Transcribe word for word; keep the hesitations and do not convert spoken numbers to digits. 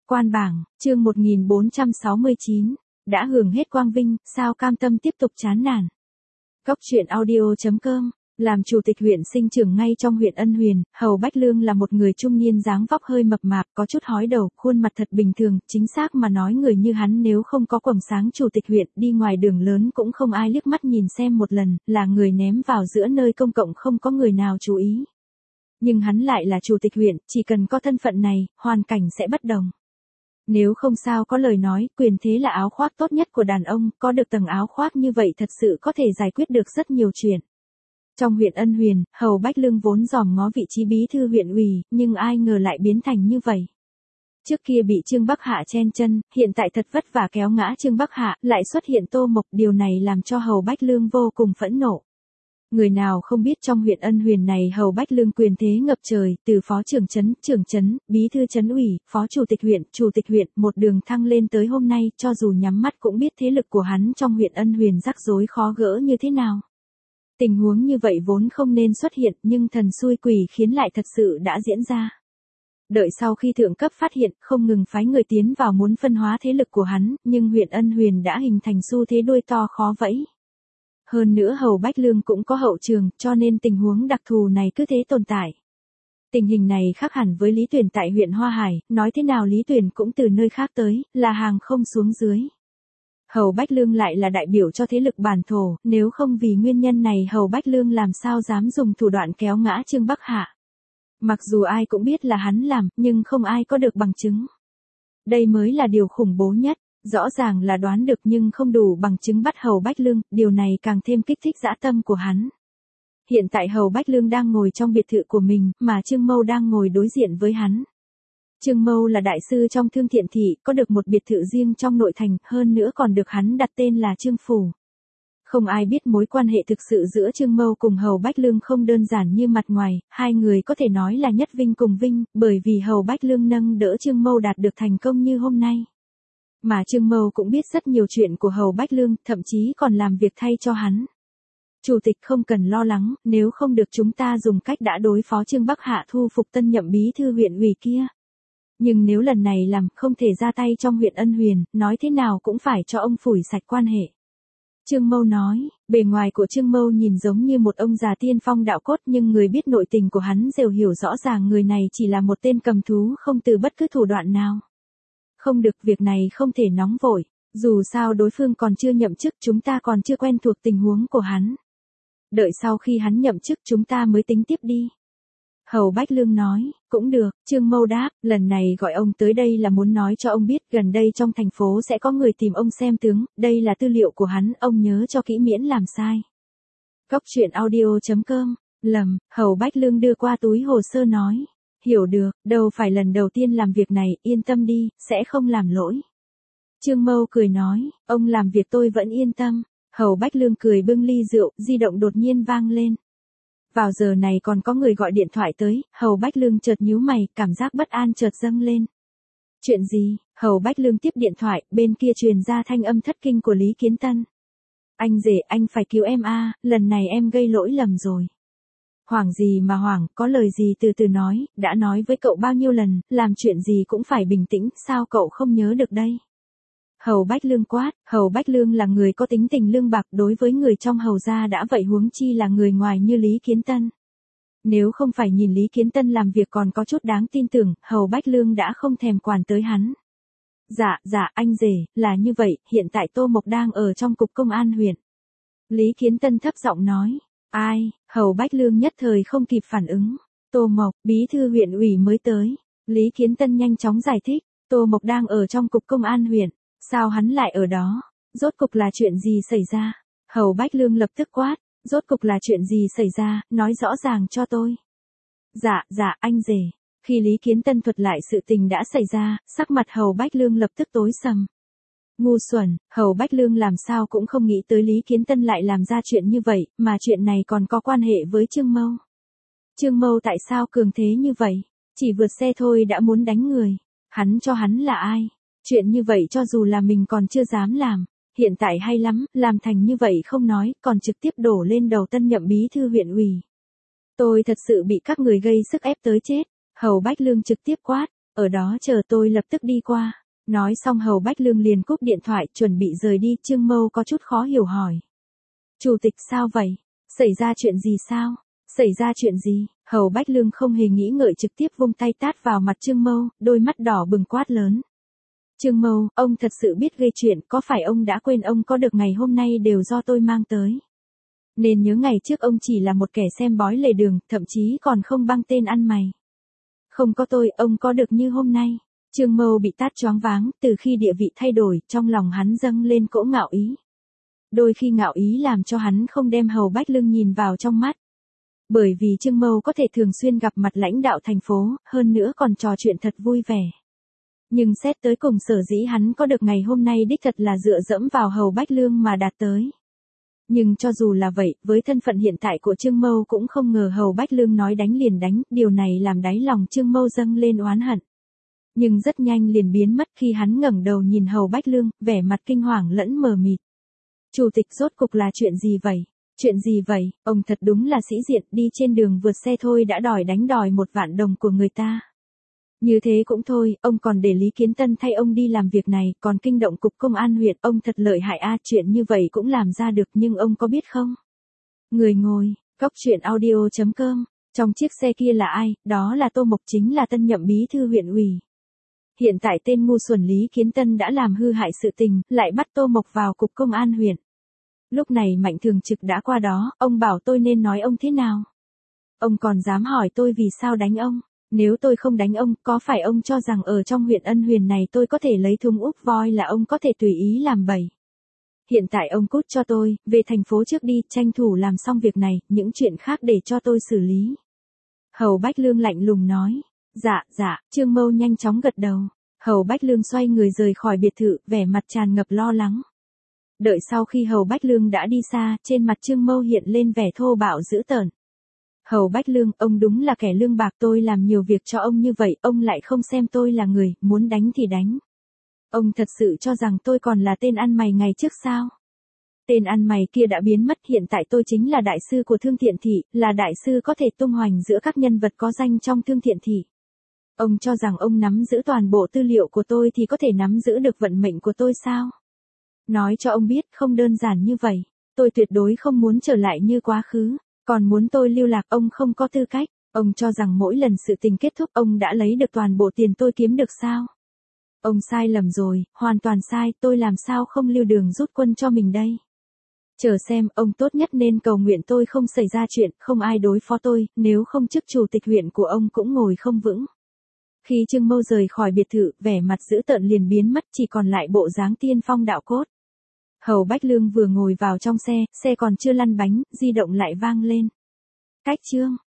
Quan bảng, chương một nghìn bốn trăm sáu mươi chín, đã hưởng hết quang vinh, sao cam tâm tiếp tục chán nản. Cốc truyện audio chấm com, làm chủ tịch huyện sinh trưởng ngay trong huyện Ân Huyền, Hầu Bách Lương là một người trung niên dáng vóc hơi mập mạp, có chút hói đầu, khuôn mặt thật bình thường, chính xác mà nói người như hắn nếu không có quầng sáng chủ tịch huyện, đi ngoài đường lớn cũng không ai liếc mắt nhìn xem một lần, là người ném vào giữa nơi công cộng không có người nào chú ý. Nhưng hắn lại là chủ tịch huyện, chỉ cần có thân phận này, hoàn cảnh sẽ bất đồng. Nếu không sao có lời nói, quyền thế là áo khoác tốt nhất của đàn ông, có được tầng áo khoác như vậy thật sự có thể giải quyết được rất nhiều chuyện. Trong huyện Ân Huyền, Hầu Bách Lương vốn dòm ngó vị trí bí thư huyện ủy, nhưng ai ngờ lại biến thành như vậy. Trước kia bị Trương Bắc Hạ chen chân, hiện tại thật vất vả kéo ngã Trương Bắc Hạ, lại xuất hiện Tô Mộc, điều này làm cho Hầu Bách Lương vô cùng phẫn nộ. Người nào không biết trong huyện Ân Huyền này Hầu Bách Lương quyền thế ngập trời, từ phó trưởng trấn, trưởng trấn, bí thư trấn ủy, phó chủ tịch huyện, chủ tịch huyện, một đường thăng lên tới hôm nay, cho dù nhắm mắt cũng biết thế lực của hắn trong huyện Ân Huyền rắc rối khó gỡ như thế nào. Tình huống như vậy vốn không nên xuất hiện, nhưng thần xui quỷ khiến lại thật sự đã diễn ra. Đợi sau khi thượng cấp phát hiện, không ngừng phái người tiến vào muốn phân hóa thế lực của hắn, nhưng huyện Ân Huyền đã hình thành xu thế đuôi to khó vẫy. Hơn nữa Hầu Bách Lương cũng có hậu trường, cho nên tình huống đặc thù này cứ thế tồn tại. Tình hình này khác hẳn với Lý Tuyển tại huyện Hoa Hải, nói thế nào Lý Tuyển cũng từ nơi khác tới, là hàng không xuống dưới. Hầu Bách Lương lại là đại biểu cho thế lực bản thổ, nếu không vì nguyên nhân này Hầu Bách Lương làm sao dám dùng thủ đoạn kéo ngã Trương Bắc Hạ. Mặc dù ai cũng biết là hắn làm, nhưng không ai có được bằng chứng. Đây mới là điều khủng bố nhất. Rõ ràng là đoán được nhưng không đủ bằng chứng bắt Hầu Bách Lương, điều này càng thêm kích thích dã tâm của hắn. Hiện tại Hầu Bách Lương đang ngồi trong biệt thự của mình, mà Trương Mâu đang ngồi đối diện với hắn. Trương Mâu là đại sư trong Thương Thiện Thị, có được một biệt thự riêng trong nội thành, hơn nữa còn được hắn đặt tên là Trương Phủ. Không ai biết mối quan hệ thực sự giữa Trương Mâu cùng Hầu Bách Lương không đơn giản như mặt ngoài, hai người có thể nói là nhất vinh cùng vinh, bởi vì Hầu Bách Lương nâng đỡ Trương Mâu đạt được thành công như hôm nay. Mà Trương Mâu cũng biết rất nhiều chuyện của Hầu Bách Lương, thậm chí còn làm việc thay cho hắn. Chủ tịch không cần lo lắng, nếu không được chúng ta dùng cách đã đối phó Trương Bắc Hạ thu phục tân nhậm bí thư huyện ủy kia. Nhưng nếu lần này làm không thể ra tay trong huyện Ân Huyền, nói thế nào cũng phải cho ông phủi sạch quan hệ. Trương Mâu nói, bề ngoài của Trương Mâu nhìn giống như một ông già tiên phong đạo cốt nhưng người biết nội tình của hắn đều hiểu rõ ràng người này chỉ là một tên cầm thú không từ bất cứ thủ đoạn nào. Không được, việc này không thể nóng vội, dù sao đối phương còn chưa nhậm chức, chúng ta còn chưa quen thuộc tình huống của hắn. Đợi sau khi hắn nhậm chức chúng ta mới tính tiếp đi. Hầu Bách Lương nói, cũng được, Trương Mâu đáp, lần này gọi ông tới đây là muốn nói cho ông biết gần đây trong thành phố sẽ có người tìm ông xem tướng, đây là tư liệu của hắn, ông nhớ cho kỹ miễn làm sai. Cốc truyện audio chấm com, lầm, Hầu Bách Lương đưa qua túi hồ sơ nói. Hiểu được, đâu phải lần đầu tiên làm việc này, yên tâm đi, sẽ không làm lỗi. Trương Mâu cười nói, ông làm việc tôi vẫn yên tâm. Hầu Bách Lương cười bưng ly rượu, di động đột nhiên vang lên. Vào giờ này còn có người gọi điện thoại tới, Hầu Bách Lương chợt nhíu mày, cảm giác bất an chợt dâng lên. Chuyện gì? Hầu Bách Lương tiếp điện thoại, bên kia truyền ra thanh âm thất kinh của Lý Kiến Tân. Anh rể, anh phải cứu em a, lần này em gây lỗi lầm rồi. Hoảng gì mà hoảng, có lời gì từ từ nói, đã nói với cậu bao nhiêu lần, làm chuyện gì cũng phải bình tĩnh, sao cậu không nhớ được đây? Hầu Bách Lương quát, Hầu Bách Lương là người có tính tình lương bạc đối với người trong Hầu gia đã vậy huống chi là người ngoài như Lý Kiến Tân. Nếu không phải nhìn Lý Kiến Tân làm việc còn có chút đáng tin tưởng, Hầu Bách Lương đã không thèm quản tới hắn. Dạ, dạ, anh rể, là như vậy, hiện tại Tô Mộc đang ở trong cục công an huyện. Lý Kiến Tân thấp giọng nói. Ai? Hầu Bách Lương nhất thời không kịp phản ứng. Tô Mộc, bí thư huyện ủy mới tới. Lý Kiến Tân nhanh chóng giải thích. Tô Mộc đang ở trong cục công an huyện. Sao hắn lại ở đó? Rốt cục là chuyện gì xảy ra? Hầu Bách Lương lập tức quát. Rốt cục là chuyện gì xảy ra, nói rõ ràng cho tôi. Dạ, dạ, anh rể. Khi Lý Kiến Tân thuật lại sự tình đã xảy ra, sắc mặt Hầu Bách Lương lập tức tối sầm. Ngu xuẩn, Hầu Bách Lương làm sao cũng không nghĩ tới Lý Kiến Tân lại làm ra chuyện như vậy, mà chuyện này còn có quan hệ với Trương Mâu. Trương Mâu tại sao cường thế như vậy? Chỉ vượt xe thôi đã muốn đánh người. Hắn cho hắn là ai? Chuyện như vậy cho dù là mình còn chưa dám làm. Hiện tại hay lắm, làm thành như vậy không nói, còn trực tiếp đổ lên đầu tân nhậm bí thư huyện ủy. Tôi thật sự bị các người gây sức ép tới chết. Hầu Bách Lương trực tiếp quát. ở đó chờ tôi lập tức đi qua. Nói xong Hầu Bách Lương liền cúp điện thoại, chuẩn bị rời đi, Trương Mâu có chút khó hiểu hỏi. Chủ tịch sao vậy? Xảy ra chuyện gì sao? Xảy ra chuyện gì? Hầu Bách Lương không hề nghĩ ngợi trực tiếp vung tay tát vào mặt Trương Mâu, đôi mắt đỏ bừng quát lớn. Trương Mâu, ông thật sự biết gây chuyện, có phải ông đã quên ông có được ngày hôm nay đều do tôi mang tới? Nên nhớ ngày trước ông chỉ là một kẻ xem bói lề đường, thậm chí còn không băng tên ăn mày. Không có tôi, ông có được như hôm nay. Trương Mâu bị tát choáng váng, từ khi địa vị thay đổi, trong lòng hắn dâng lên cỗ ngạo ý. Đôi khi ngạo ý làm cho hắn không đem Hầu Bách Lương nhìn vào trong mắt. Bởi vì Trương Mâu có thể thường xuyên gặp mặt lãnh đạo thành phố, hơn nữa còn trò chuyện thật vui vẻ. Nhưng xét tới cùng sở dĩ hắn có được ngày hôm nay đích thật là dựa dẫm vào Hầu Bách Lương mà đạt tới. Nhưng cho dù là vậy, với thân phận hiện tại của Trương Mâu cũng không ngờ Hầu Bách Lương nói đánh liền đánh, điều này làm đáy lòng Trương Mâu dâng lên oán hận. Nhưng rất nhanh liền biến mất khi hắn ngẩng đầu nhìn Hầu Bách Lương, vẻ mặt kinh hoàng lẫn mờ mịt. Chủ tịch rốt cục là chuyện gì vậy? Chuyện gì vậy? Ông thật đúng là sĩ diện, đi trên đường vượt xe thôi đã đòi đánh đòi một vạn đồng của người ta. Như thế cũng thôi, ông còn để Lý Kiến Tân thay ông đi làm việc này, còn kinh động cục công an huyện, ông thật lợi hại a, chuyện như vậy cũng làm ra được, nhưng ông có biết không? Người ngồi, Cóc Truyện Audio chấm com, trong chiếc xe kia là ai? Đó là Tô Mộc, chính là tân nhậm bí thư huyện ủy. Hiện tại tên ngu xuẩn Lý Kiến Tân đã làm hư hại sự tình, lại bắt Tô Mộc vào cục công an huyện. Lúc này Mạnh Thường Trực đã qua đó, ông bảo tôi nên nói ông thế nào? Ông còn dám hỏi tôi vì sao đánh ông? Nếu tôi không đánh ông, có phải ông cho rằng ở trong huyện Ân Huyền này tôi có thể lấy thùng úp voi là ông có thể tùy ý làm bậy? Hiện tại ông cút cho tôi, về thành phố trước đi, tranh thủ làm xong việc này, những chuyện khác để cho tôi xử lý. Hầu Bách Lương lạnh lùng nói. Dạ, dạ, Trương Mâu nhanh chóng gật đầu. Hầu Bách Lương xoay người rời khỏi biệt thự, vẻ mặt tràn ngập lo lắng. Đợi sau khi Hầu Bách Lương đã đi xa, trên mặt Trương Mâu hiện lên vẻ thô bạo dữ tợn. Hầu Bách Lương, ông đúng là kẻ lương bạc, tôi làm nhiều việc cho ông như vậy, ông lại không xem tôi là người, muốn đánh thì đánh. Ông thật sự cho rằng tôi còn là tên ăn mày ngày trước sao? Tên ăn mày kia đã biến mất, hiện tại tôi chính là đại sư của Thương Thiện Thị, là đại sư có thể tung hoành giữa các nhân vật có danh trong Thương Thiện Thị. Ông cho rằng ông nắm giữ toàn bộ tư liệu của tôi thì có thể nắm giữ được vận mệnh của tôi sao? Nói cho ông biết, không đơn giản như vậy. Tôi tuyệt đối không muốn trở lại như quá khứ. Còn muốn tôi lưu lạc, ông không có tư cách. Ông cho rằng mỗi lần sự tình kết thúc ông đã lấy được toàn bộ tiền tôi kiếm được sao? Ông sai lầm rồi, hoàn toàn sai, tôi làm sao không lưu đường rút quân cho mình đây? Chờ xem, ông tốt nhất nên cầu nguyện tôi không xảy ra chuyện, không ai đối phó tôi, nếu không chức chủ tịch huyện của ông cũng ngồi không vững. Khi Trương Mâu rời khỏi biệt thự, vẻ mặt dữ tợn liền biến mất, chỉ còn lại bộ dáng tiên phong đạo cốt. Hầu Bách Lương vừa ngồi vào trong xe, xe còn chưa lăn bánh, di động lại vang lên. Cách chương.